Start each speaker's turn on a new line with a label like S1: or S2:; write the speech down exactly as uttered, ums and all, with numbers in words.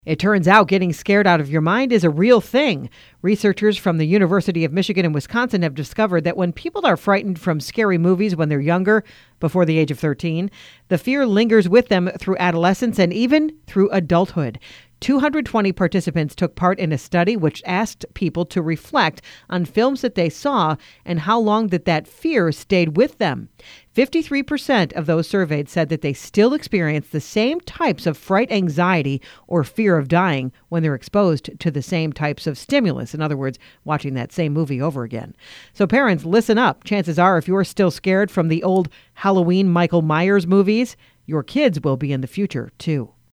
S1: It turns out getting scared out of your mind is a real thing. Researchers from the University of Michigan and Wisconsin have discovered that when people are frightened from scary movies when they're younger, before the age of thirteen, the fear lingers with them through adolescence and even through adulthood. two hundred twenty participants took part in a study which asked people to reflect on films that they saw and how long that that fear stayed with them. fifty-three percent of those surveyed said that they still experience the same types of fright, anxiety, or fear of dying when they're exposed to the same types of stimulus. In other words, watching that same movie over again. So parents, listen up. Chances are if you're still scared from the old Halloween Michael Myers movies, your kids will be in the future too.